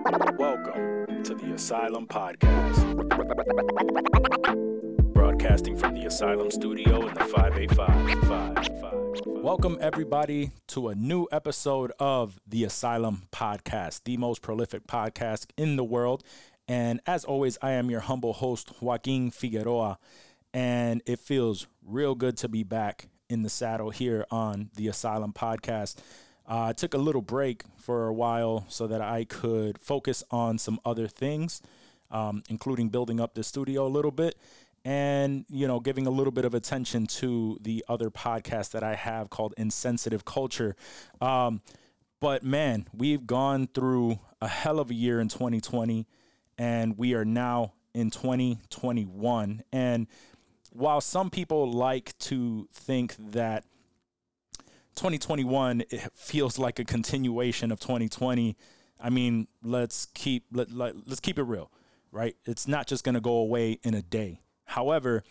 Welcome to the Asylum Podcast. Broadcasting from the Asylum Studio in the 585. Welcome, everybody, to a new episode of the Asylum Podcast, the most prolific podcast in the world. And as always, I am your humble host, Joaquin Figueroa. And it feels real good to be back in the saddle here on the Asylum Podcast. I took a little break for a while so that I could focus on some other things, including building up the studio a little bit and, giving a little bit of attention to the other podcast that I have called Insensitive Culture. But man, we've gone through a hell of a year in 2020 and we are now in 2021. And while some people like to think that 2021 it feels like a continuation of 2020, I mean, let's keep it real, right? It's not just going to go away in a day. However,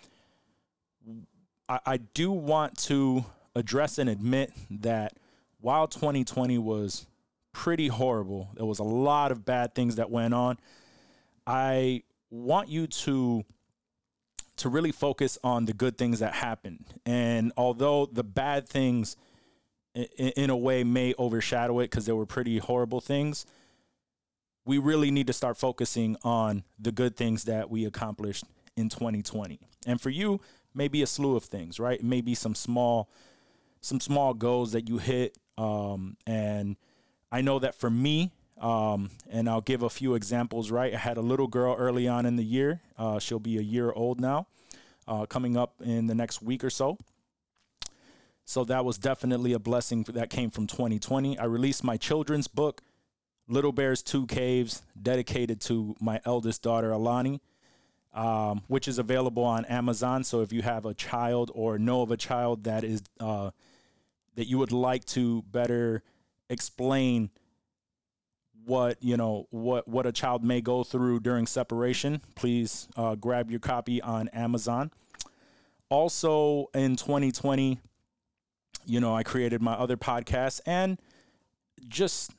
I do want to address and admit that while 2020 was pretty horrible, there was a lot of bad things that went on. I want you to really focus on the good things that happened. And although the bad things in a way may overshadow it because there were pretty horrible things, we really need to start focusing on the good things that we accomplished in 2020. And for you, maybe a slew of things, right? Maybe some small goals that you hit. And I know that for me, and I'll give a few examples, right? I had a little girl early on in the year. She'll be a year old now, coming up in the next week or so. So that was definitely a blessing that came from 2020. I released my children's book, Little Bears 2 Caves, dedicated to my eldest daughter, Alani, which is available on Amazon. So if you have a child or know of a child that is that you would like to better explain what a child may go through during separation, please grab your copy on Amazon. Also in 2020, I created my other podcast and just,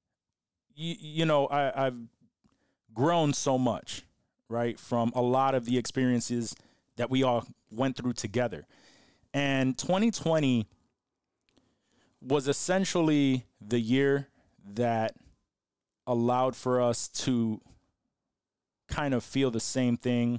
I've grown so much, right, from a lot of the experiences that we all went through together. And 2020 was essentially the year that allowed for us to kind of feel the same thing.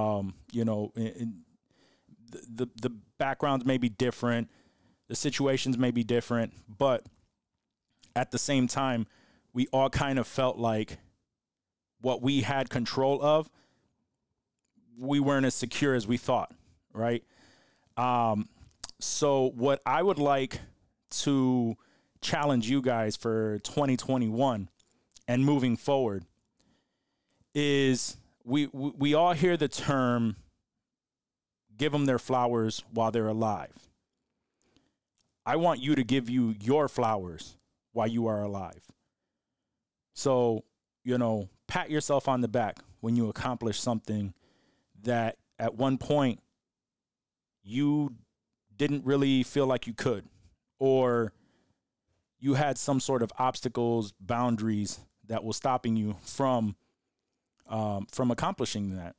The backgrounds may be different. The situations may be different, but at the same time, we all kind of felt like what we had control of, we weren't as secure as we thought, right? So what I would like to challenge you guys for 2021 and moving forward is we all hear the term, give them their flowers while they're alive. I want you to give you your flowers while you are alive. So, pat yourself on the back when you accomplish something that at one point you didn't really feel like you could, or you had some sort of obstacles, boundaries that was stopping you from accomplishing that.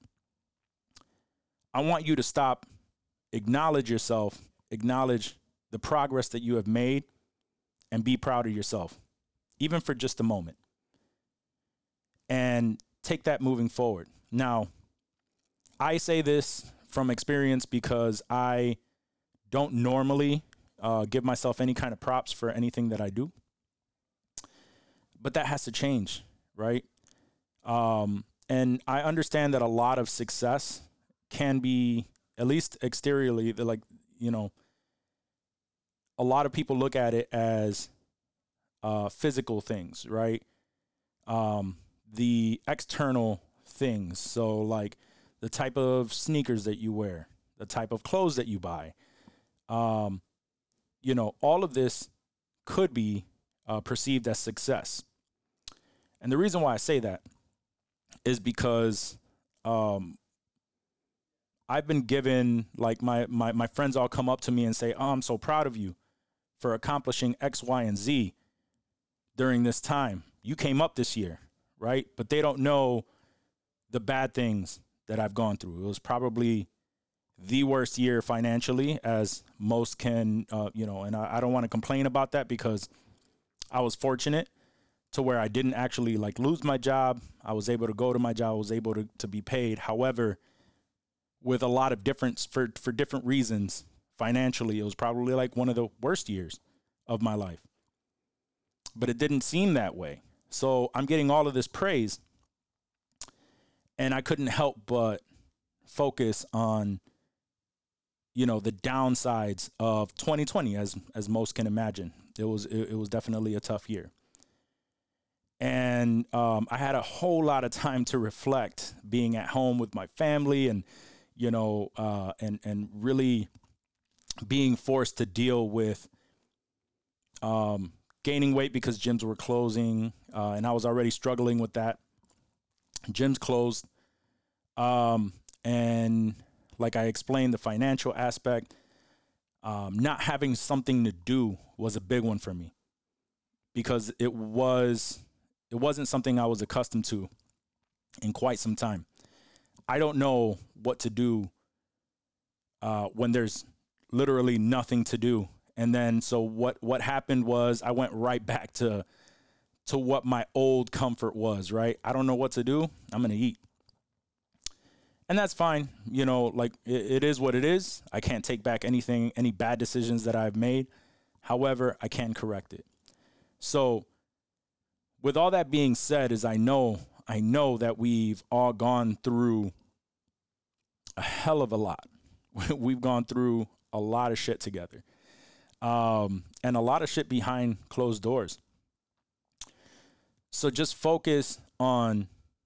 I want you to stop, acknowledge yourself, acknowledge the progress that you have made, and be proud of yourself, even for just a moment. And take that moving forward. Now, I say this from experience because I don't normally give myself any kind of props for anything that I do. But that has to change, right? And I understand that a lot of success can be, at least exteriorly, a lot of people look at it as physical things, right? The external things. So like the type of sneakers that you wear, the type of clothes that you buy. All of this could be perceived as success. And the reason why I say that is because I've been given, like my friends all come up to me and say, oh, I'm so proud of you for accomplishing X, Y, and Z during this time. You came up this year, right? But they don't know the bad things that I've gone through. It was probably the worst year financially, as most can, and I don't want to complain about that because I was fortunate to where I didn't actually like lose my job. I was able to go to my job. I was able to be paid. However, with a lot of difference for different reasons financially, it was probably like one of the worst years of my life. But it didn't seem that way. So I'm getting all of this praise, and I couldn't help but focus on, the downsides of 2020, as most can imagine. It was definitely a tough year. And I had a whole lot of time to reflect, being at home with my family, and and really being forced to deal with gaining weight because gyms were closing, and I was already struggling with that. Gyms closed, and like I explained, the financial aspect, not having something to do was a big one for me, because it wasn't something I was accustomed to in quite some time. I don't know what to do when there's literally nothing to do. And then so what happened was I went right back to what my old comfort was, right? I don't know what to do. I'm going to eat. And that's fine. It is what it is. I can't take back anything, any bad decisions that I've made. However, I can correct it. So with all that being said, I know that we've all gone through a hell of a lot. We've gone through a lot of shit together, and a lot of shit behind closed doors. So just focus on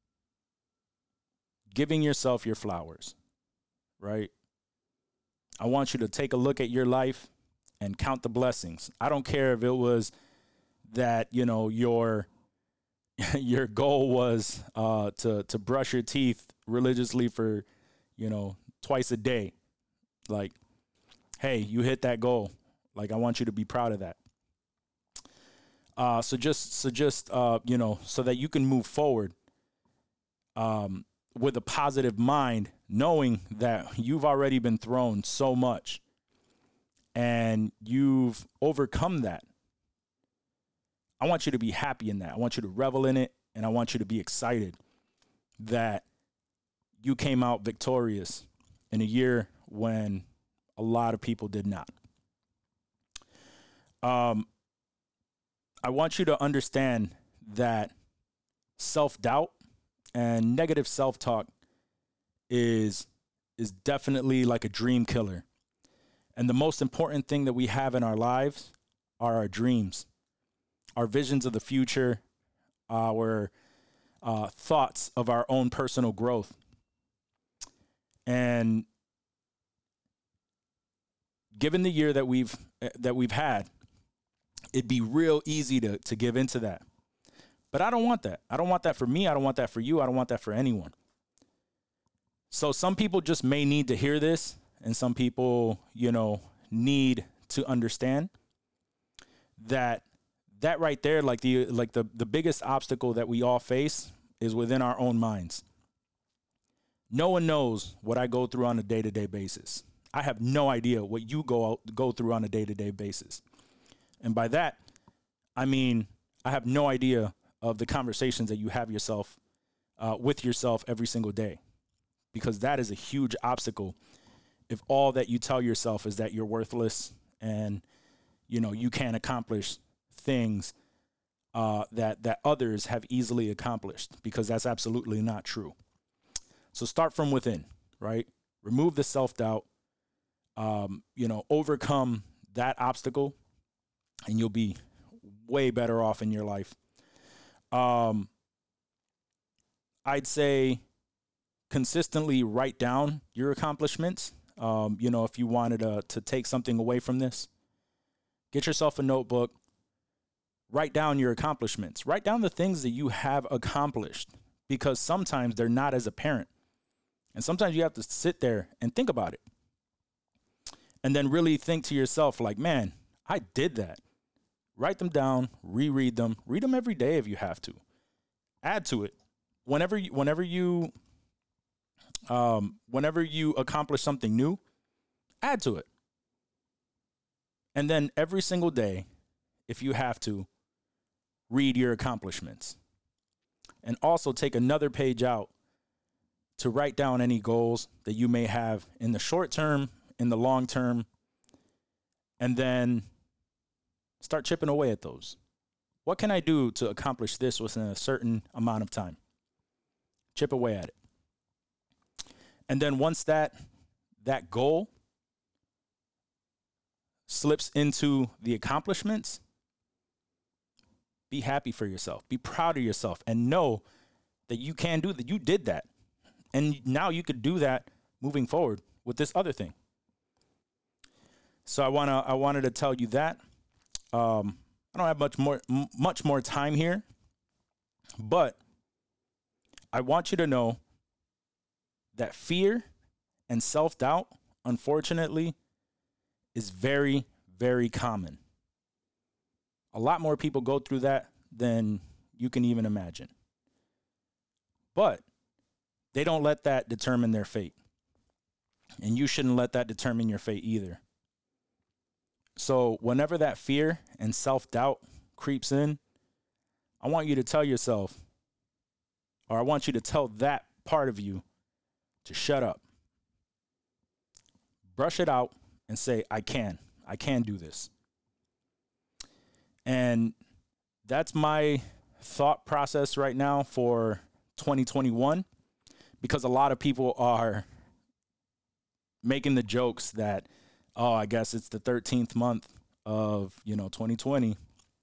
giving yourself your flowers, right? I want you to take a look at your life and count the blessings. I don't care if it was that, your goal was to brush your teeth religiously for, twice a day. Like, hey, you hit that goal. Like, I want you to be proud of that. So that you can move forward with a positive mind, knowing that you've already been thrown so much and you've overcome that. I want you to be happy in that. I want you to revel in it, and I want you to be excited that you came out victorious in a year when a lot of people did not. I want you to understand that self-doubt and negative self-talk is definitely like a dream killer. And the most important thing that we have in our lives are our dreams, our visions of the future, our thoughts of our own personal growth. And given the year that we've had, it'd be real easy to give into that. But I don't want that. I don't want that for me. I don't want that for you. I don't want that for anyone. So some people just may need to hear this, and some people, need to understand that right there, like the biggest obstacle that we all face is within our own minds. No one knows what I go through on a day-to-day basis. I have no idea what you go through on a day-to-day basis. And by that, I mean, I have no idea of the conversations that you have with yourself every single day, because that is a huge obstacle. If all that you tell yourself is that you're worthless and, you can't accomplish things that others have easily accomplished, because that's absolutely not true. So start from within, right? Remove the self-doubt, overcome that obstacle, and you'll be way better off in your life. I'd say consistently write down your accomplishments. If you wanted to take something away from this, get yourself a notebook, write down your accomplishments, write down the things that you have accomplished, because sometimes they're not as apparent. And sometimes you have to sit there and think about it. And then really think to yourself, like, man, I did that. Write them down, reread them, read them every day if you have to. Add to it. Whenever you accomplish something new, add to it. And then every single day, if you have to, read your accomplishments. And also take another page out to write down any goals that you may have in the short term, in the long term, and then start chipping away at those. What can I do to accomplish this within a certain amount of time? Chip away at it. And then once that goal slips into the accomplishments, be happy for yourself. Be proud of yourself and know that you can do that. You did that. And now you could do that moving forward with this other thing. So I wanted to tell you that. I don't have much more time here, but I want you to know that fear and self-doubt, unfortunately, is very, very common. A lot more people go through that than you can even imagine. But they don't let that determine their fate. And you shouldn't let that determine your fate either. So whenever that fear and self-doubt creeps in, I want you to tell yourself, or I want you to tell that part of you to shut up. Brush it out and say, I can do this. And that's my thought process right now for 2021, because a lot of people are making the jokes that, oh, I guess it's the 13th month of, 2020.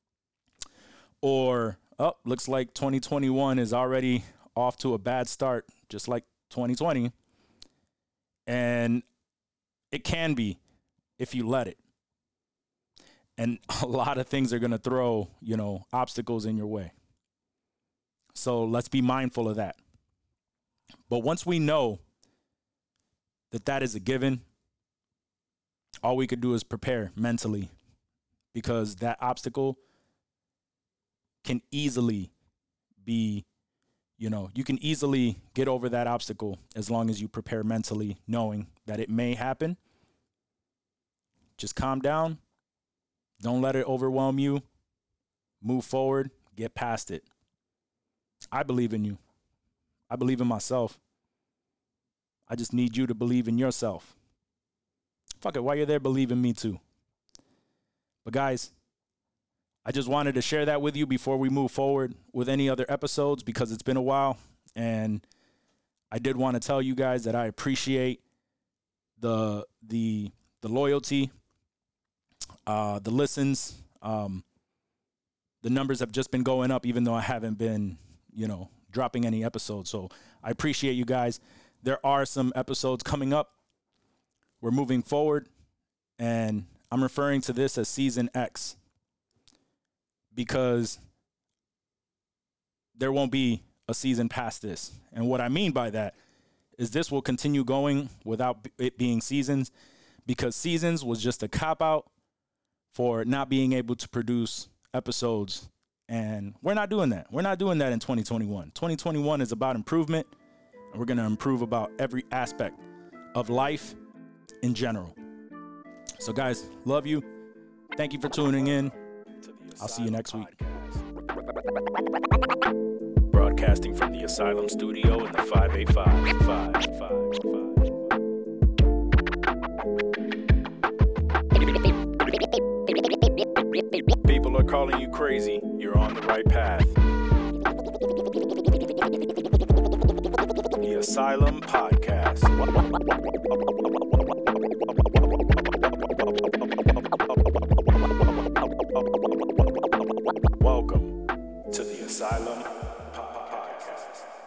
Or, oh, looks like 2021 is already off to a bad start, just like 2020. And it can be if you let it. And a lot of things are going to throw, obstacles in your way. So let's be mindful of that. But once we know that is a given, all we could do is prepare mentally, because that obstacle can easily be, you can easily get over that obstacle as long as you prepare mentally, knowing that it may happen. Just calm down. Don't let it overwhelm you. Move forward. Get past it. I believe in you. I believe in myself. I just need you to believe in yourself. Fuck it, while you're there, believe in me too. But guys, I just wanted to share that with you before we move forward with any other episodes, because it's been a while. And I did want to tell you guys that I appreciate the loyalty, the listens. The numbers have just been going up, even though I haven't been, dropping any episodes. So I appreciate you guys. There are some episodes coming up. We're moving forward, and I'm referring to this as Season X, because there won't be a season past this. And what I mean by that is this will continue going without it being seasons, because seasons was just a cop-out for not being able to produce episodes. And we're not doing that. We're not doing that in 2021. 2021 is about improvement, and we're going to improve about every aspect of life in general. So guys, love you. Thank you for tuning in. I'll see you next week. Broadcasting from the Asylum Studio in the 585. People are calling you crazy. You're on the right path. The Asylum Podcast. Welcome to the Asylum Podcast.